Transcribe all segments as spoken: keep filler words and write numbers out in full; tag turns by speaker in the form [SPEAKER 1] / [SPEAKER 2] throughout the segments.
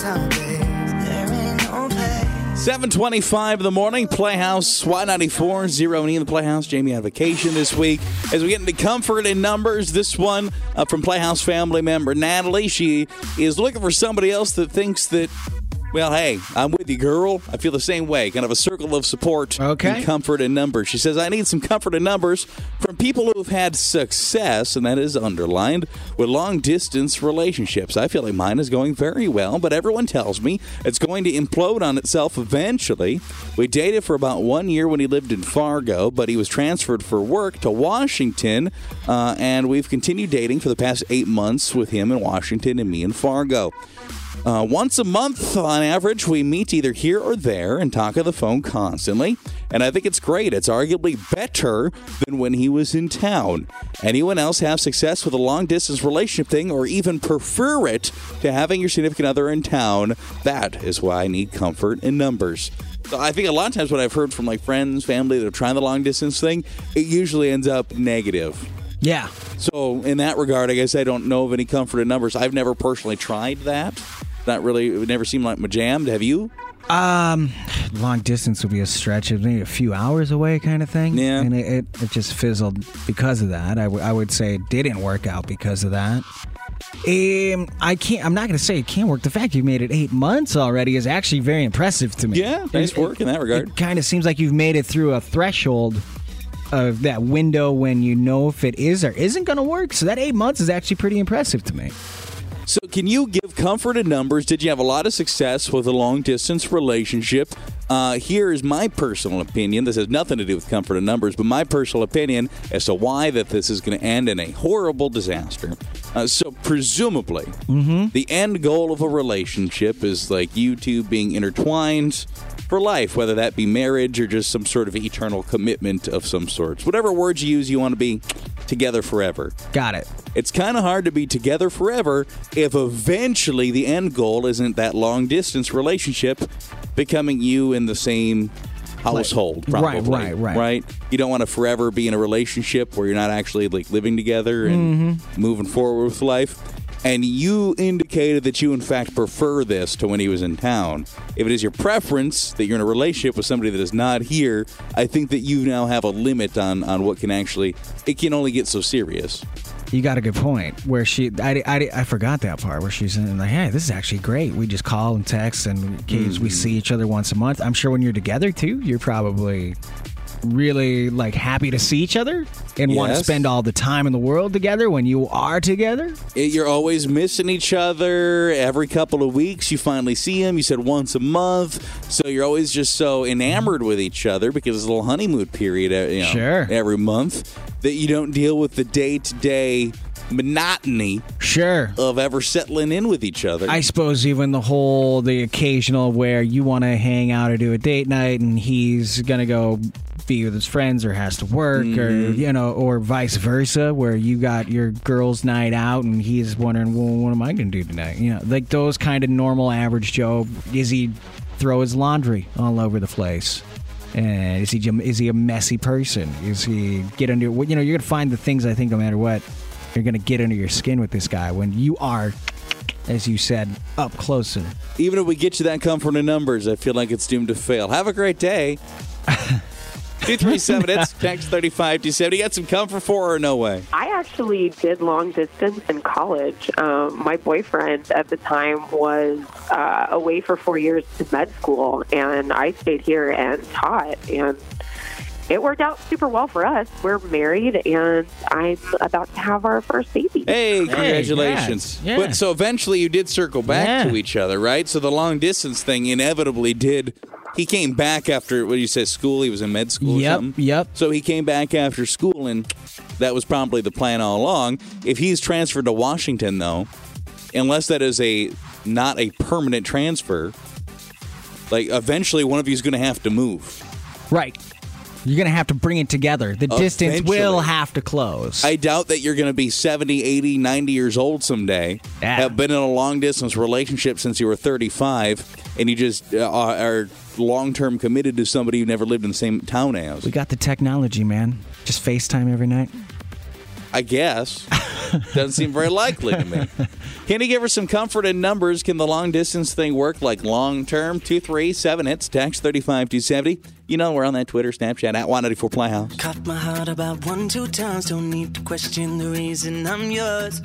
[SPEAKER 1] seven twenty-five in the morning, Playhouse, Y ninety-four, Zero and E in the Playhouse. Jamie on vacation this week. As we get into comfort in numbers, this one uh, from Playhouse family member Natalie. She is looking for somebody else that thinks that, well, hey, I'm with you, girl. I feel the same way. Kind of a circle of support
[SPEAKER 2] okay.
[SPEAKER 1] and comfort in numbers. She says, I need some comfort in numbers from people who've had success, and that is underlined, with long-distance relationships. I feel like mine is going very well, but everyone tells me it's going to implode on itself eventually. We dated for about one year when he lived in Fargo, but he was transferred for work to Washington, uh, and we've continued dating for the past eight months with him in Washington and me in Fargo. Uh, once a month, on average, we meet either here or there and talk on the phone constantly. And I think it's great. It's arguably better than when he was in town. Anyone else have success with a long-distance relationship thing or even prefer it to having your significant other in town? That is why I need comfort in numbers. So I think a lot of times what I've heard from like friends, family that are trying the long-distance thing, it usually ends up negative.
[SPEAKER 2] Yeah.
[SPEAKER 1] So in that regard, I guess I don't know of any comfort in numbers. I've never personally tried that. Not really. It would never seem like my jam. Have you?
[SPEAKER 2] Um, long distance would be a stretch of maybe a few hours away kind of thing.
[SPEAKER 1] Yeah.
[SPEAKER 2] And it, it, it just fizzled because of that. I, w- I would say it didn't work out because of that. Um, I can't, I'm not going to say it can't work. The fact you made it eight months already is actually very impressive to me.
[SPEAKER 1] Yeah, nice
[SPEAKER 2] it,
[SPEAKER 1] work
[SPEAKER 2] it,
[SPEAKER 1] in that regard.
[SPEAKER 2] It kind of seems like you've made it through a threshold of that window when you know if it is or isn't going to work. So that eight months is actually pretty impressive to me.
[SPEAKER 1] So can you give comfort in numbers? Did you have a lot of success with a long-distance relationship? Uh, here is my personal opinion. This has nothing to do with comfort in numbers, but my personal opinion as to why that this is going to end in a horrible disaster. Uh, so presumably,
[SPEAKER 2] mm-hmm.
[SPEAKER 1] the end goal of a relationship is like you two being intertwined for life, whether that be marriage or just some sort of eternal commitment of some sorts. Whatever words you use, you want to be together forever.
[SPEAKER 2] Got it.
[SPEAKER 1] It's kind of hard to be together forever if eventually the end goal isn't that long-distance relationship becoming you in the same household, probably.
[SPEAKER 2] Right, right, right.
[SPEAKER 1] Right? You don't want to forever be in a relationship where you're not actually like living together and
[SPEAKER 2] mm-hmm.
[SPEAKER 1] moving forward with life. And you indicated that you, in fact, prefer this to when he was in town. If it is your preference that you're in a relationship with somebody that is not here, I think that you now have a limit on, on what can actually... It can only get so serious.
[SPEAKER 2] You got a good point. Where she... I, I, I forgot that part where she's like, hey, this is actually great. We just call and text, and mm-hmm. we see each other once a month. I'm sure when you're together, too, you're probably... really like happy to see each other and yes. want to spend all the time in the world together when you are together.
[SPEAKER 1] You're always missing each other. Every couple of weeks you finally see him. You said once a month. So you're always just so enamored with each other because it's a little honeymoon period, you know,
[SPEAKER 2] sure.
[SPEAKER 1] every month that you don't deal with the day-to-day monotony
[SPEAKER 2] sure
[SPEAKER 1] of ever settling in with each other.
[SPEAKER 2] I suppose even the whole the occasional where you want to hang out or do a date night and he's gonna go be with his friends or has to work mm-hmm. or you know or vice versa where you got your girls night out and he's wondering, well, what am I gonna do tonight? You know, like those kind of normal average Joe. Is he throw his laundry all over the place? And is he is he a messy person? Is he get under you know you're gonna find the things I think no matter what you're going to get under your skin with this guy when you are, as you said, up closer.
[SPEAKER 1] Even if we get you that comfort in numbers, I feel like it's doomed to fail. Have a great day. two three seven, it's text thirty-five two seventy. You got some comfort for or no way?
[SPEAKER 3] I actually did long distance in college. Um, my boyfriend at the time was uh, away for four years to med school, and I stayed here and taught, and it worked out super well for us. We're married, and I'm about to have our first baby.
[SPEAKER 1] Hey, congratulations.
[SPEAKER 2] Hey, yeah, yeah.
[SPEAKER 1] But so eventually you did circle back
[SPEAKER 2] yeah.
[SPEAKER 1] to each other, right? So the long-distance thing inevitably did... He came back after, what did you say, school? He was in med school
[SPEAKER 2] yep,
[SPEAKER 1] or something?
[SPEAKER 2] Yep,
[SPEAKER 1] So he came back after school, and that was probably the plan all along. If he's transferred to Washington, though, unless that is a not a permanent transfer, like eventually one of you is going to have to move.
[SPEAKER 2] Right. You're going to have to bring it together. The distance
[SPEAKER 1] Eventually.
[SPEAKER 2] will have to close.
[SPEAKER 1] I doubt that you're going to be seventy, eighty, ninety years old someday,
[SPEAKER 2] yeah.
[SPEAKER 1] have been in a long-distance relationship since you were thirty-five, and you just uh, are long-term committed to somebody you never lived in the same town as.
[SPEAKER 2] We got the technology, man. Just FaceTime every night.
[SPEAKER 1] I guess. Doesn't seem very likely to me. Can you give her some comfort in numbers? Can the long-distance thing work like long-term? two three seven hits, text three five two seven zero. You know, we're on that Twitter, Snapchat, at Y ninety-four Playhouse.
[SPEAKER 4] Caught my heart about one, two times. Don't need to question the reason I'm yours.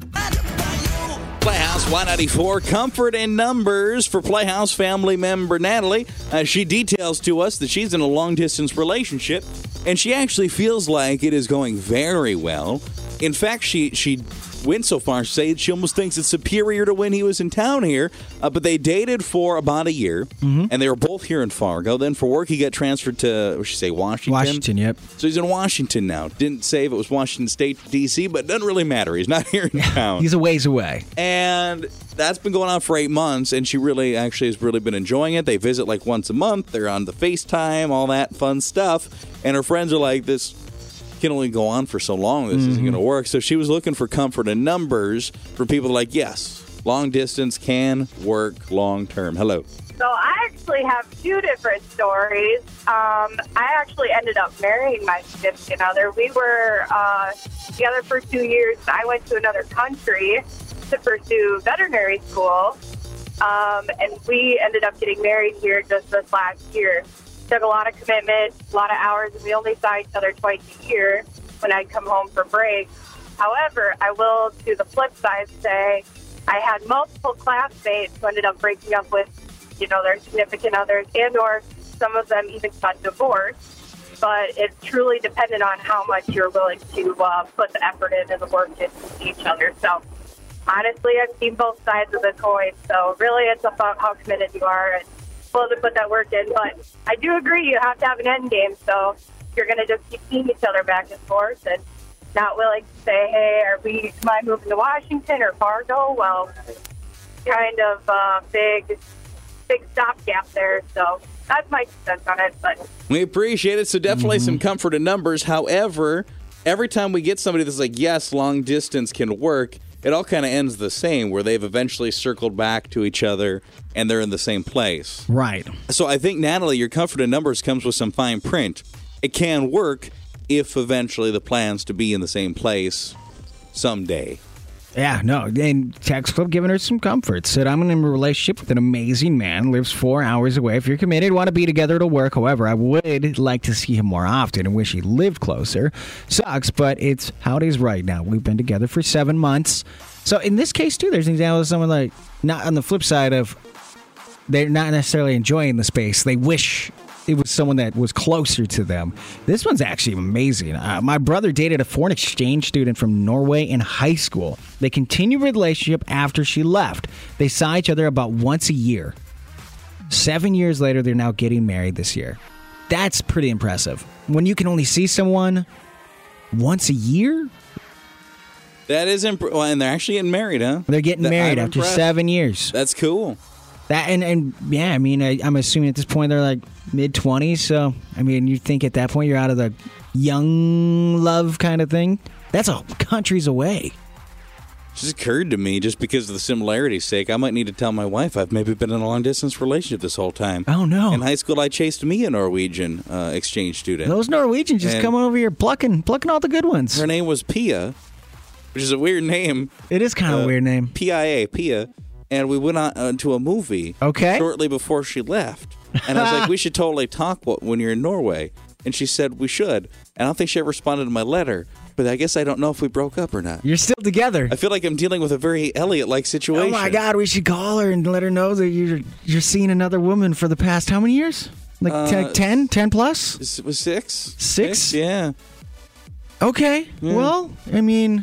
[SPEAKER 1] Playhouse Y ninety-four, comfort in numbers for Playhouse family member Natalie. Uh, she details to us that she's in a long-distance relationship, and she actually feels like it is going very well. In fact, she she went so far as to say she almost thinks it's superior to when he was in town here. Uh, but they dated for about a year, mm-hmm. and they were both here in Fargo. Then for work, he got transferred to, what should you say, Washington?
[SPEAKER 2] Washington, yep.
[SPEAKER 1] So he's in Washington now. Didn't say if it was Washington State, D C, but it doesn't really matter. He's not here in town.
[SPEAKER 2] He's a ways away.
[SPEAKER 1] And that's been going on for eight months, and she really actually has really been enjoying it. They visit like once a month. They're on the FaceTime, all that fun stuff. And her friends are like, this can only go on for so long. This mm-hmm. isn't going to work. So she was looking for comfort in numbers for people like, yes, long distance can work long term. Hello.
[SPEAKER 5] So I actually have two different stories. Um, I actually ended up marrying my significant other. We were uh, together for two years. I went to another country to pursue veterinary school, um, and we ended up getting married here just this last year. Took a lot of commitment, a lot of hours, and we only saw each other twice a year when I'd come home for break. However, I will, to the flip side, say I had multiple classmates who ended up breaking up with, you know, their significant others, and or some of them even got divorced. But it truly depended on how much you're willing to uh, put the effort in and the work into each other. So honestly, I've seen both sides of the coin. So really, it's about how committed you are and willing to put that work in. But I do agree, you have to have an end game. So you're going to just keep seeing each other back and forth and not willing to say, hey, are we, am I moving to Washington or Fargo? Well, kind of uh, big, big stopgap there. So that's my two cents on it. But
[SPEAKER 1] we appreciate it. So definitely
[SPEAKER 2] mm-hmm.
[SPEAKER 1] some comfort in numbers. However, every time we get somebody that's like, yes, long distance can work, it all kind of ends the same, where they've eventually circled back to each other and they're in the same place.
[SPEAKER 2] Right.
[SPEAKER 1] So I think, Natalie, your comfort in numbers comes with some fine print. It can work if eventually the plan's to be in the same place someday.
[SPEAKER 2] Yeah, no, and Text Club giving her some comfort. Said, I'm in a relationship with an amazing man, lives four hours away. If you're committed, want to be together, it'll work. However, I would like to see him more often and wish he lived closer. Sucks, but it's how it is right now. We've been together for seven months. So in this case, too, there's an example of someone like, not on the flip side of, they're not necessarily enjoying the space. They wish it was someone that was closer to them. This one's actually amazing. Uh, my brother dated a foreign exchange student from Norway in high school. They continued a relationship after she left. They saw each other about once a year. Seven years later, they're now getting married this year. That's pretty impressive. When you can only see someone once a year?
[SPEAKER 1] That is imp- well, and they're actually getting married, huh?
[SPEAKER 2] They're getting
[SPEAKER 1] That-
[SPEAKER 2] married
[SPEAKER 1] I'm
[SPEAKER 2] after
[SPEAKER 1] impressed.
[SPEAKER 2] seven years.
[SPEAKER 1] That's cool.
[SPEAKER 2] That and, and yeah, I mean, I, I'm assuming at this point they're like mid twenties. So, I mean, you think at that point you're out of the young love kind of thing. That's a countries away.
[SPEAKER 1] It just occurred to me, just because of the similarity's sake, I might need to tell my wife I've maybe been in a long-distance relationship this whole time.
[SPEAKER 2] Oh, no.
[SPEAKER 1] In high school, I chased me a Norwegian uh, exchange student.
[SPEAKER 2] Those Norwegians just
[SPEAKER 1] And-
[SPEAKER 2] coming over here plucking, plucking all the good ones.
[SPEAKER 1] Her name was Pia, which is a weird name.
[SPEAKER 2] It is kind of
[SPEAKER 1] Uh,
[SPEAKER 2] a weird name.
[SPEAKER 1] P I A, Pia. And we went on uh, to a movie
[SPEAKER 2] Okay.
[SPEAKER 1] shortly before she left. And I was like, we should totally talk wh- when you're in Norway. And she said we should. And I don't think she ever responded to my letter. But I guess I don't know if we broke up or not.
[SPEAKER 2] You're still together.
[SPEAKER 1] I feel like I'm dealing with a very Elliot-like situation.
[SPEAKER 2] Oh my God, we should call her and let her know that you're you're seeing another woman for the past how many years? Like
[SPEAKER 1] Uh,
[SPEAKER 2] t- ten, ten plus?
[SPEAKER 1] It was six.
[SPEAKER 2] Six?
[SPEAKER 1] Yeah.
[SPEAKER 2] Okay. Well, I mean,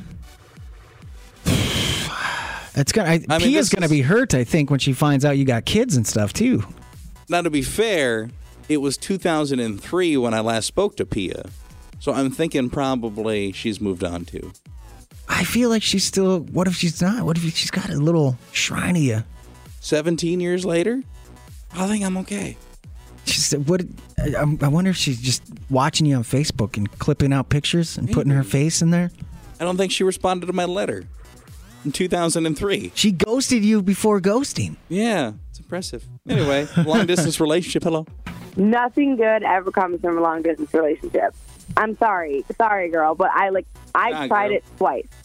[SPEAKER 2] it's gonna. I,
[SPEAKER 1] I mean,
[SPEAKER 2] Pia's
[SPEAKER 1] this
[SPEAKER 2] gonna
[SPEAKER 1] is-
[SPEAKER 2] be hurt, I think, when she finds out you got kids and stuff too.
[SPEAKER 1] Now, to be fair, it was two thousand three when I last spoke to Pia. So I'm thinking probably she's moved on too.
[SPEAKER 2] I feel like she's still. What if she's not? What if she's got a little shrine of you?
[SPEAKER 1] seventeen years later, I think I'm okay.
[SPEAKER 2] She's what? I, I wonder if she's just watching you on Facebook and clipping out pictures and putting her face in there.
[SPEAKER 1] I don't think she responded to my letter in two thousand three.
[SPEAKER 2] She ghosted you before ghosting.
[SPEAKER 1] Yeah, it's impressive. Anyway, long distance relationship. Hello.
[SPEAKER 6] Nothing good ever comes from a long distance relationship. I'm sorry, sorry, girl, but I like I
[SPEAKER 1] Nah,
[SPEAKER 6] tried
[SPEAKER 1] girl.
[SPEAKER 6] it twice.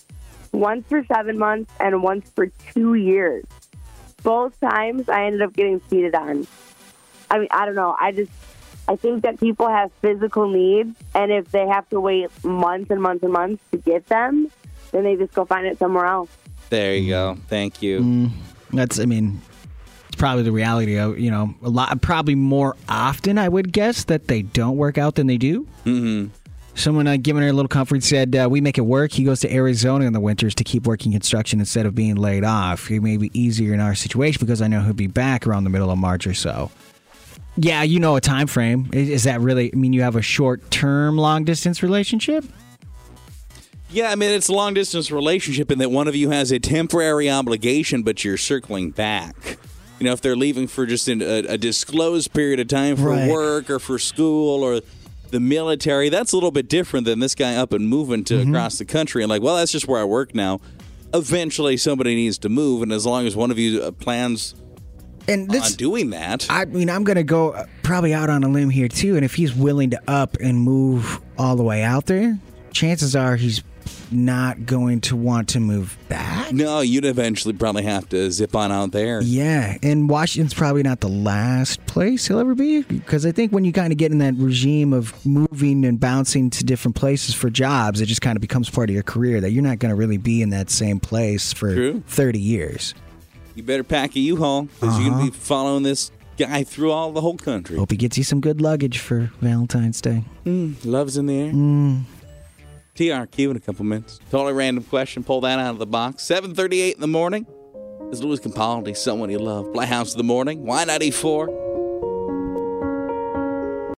[SPEAKER 6] once for seven months and once for two years. Both times I ended up getting cheated on. I mean, I don't know. I just, I think that people have physical needs, and if they have to wait months and months and months to get them, then they just go find it somewhere else.
[SPEAKER 1] There you go. Thank you.
[SPEAKER 2] Mm, that's, I mean, it's probably the reality of, you know, a lot, probably more often, I would guess, that they don't work out than they do.
[SPEAKER 1] Mm-hmm.
[SPEAKER 2] Someone uh, giving her a little comfort said, uh, we make it work. He goes to Arizona in the winters to keep working construction instead of being laid off. It may be easier in our situation because I know he'll be back around the middle of March or so. Yeah, you know a time frame. Is, is that really, I mean, you have a short-term, long-distance relationship?
[SPEAKER 1] Yeah, I mean, it's a long-distance relationship in that one of you has a temporary obligation, but you're circling back. You know, if they're leaving for just an, a, a disclosed period of time for
[SPEAKER 2] Right.
[SPEAKER 1] work or for school or the military, that's a little bit different than this guy up and moving to
[SPEAKER 2] Mm-hmm.
[SPEAKER 1] across the country and like, well, that's just where I work now. Eventually, somebody needs to move, and as long as one of you uh, plans
[SPEAKER 2] And
[SPEAKER 1] on
[SPEAKER 2] this,
[SPEAKER 1] doing that,
[SPEAKER 2] I mean, I'm going to go uh, probably out on a limb here, too. And if he's willing to up and move all the way out there, chances are he's not going to want to move back.
[SPEAKER 1] no, you'd eventually probably have to zip on out there.
[SPEAKER 2] Yeah, and Washington's probably not the last place he'll ever be, because I think when you kind of get in that regime of moving and bouncing to different places for jobs, it just kind of becomes part of your career that you're not going to really be in that same place for
[SPEAKER 1] True.
[SPEAKER 2] thirty years.
[SPEAKER 1] You better pack a U-Haul because
[SPEAKER 2] Uh-huh.
[SPEAKER 1] you're going to be following this guy through all the whole country.
[SPEAKER 2] Hope he gets you some good luggage for Valentine's Day.
[SPEAKER 1] Mm, love's in the air.
[SPEAKER 2] Mm.
[SPEAKER 1] T R Q in a couple minutes. Totally random question. Pull that out of the box. seven thirty-eight in the morning. Is Louis Capaldi someone you love? Playhouse in the morning. Y ninety-four.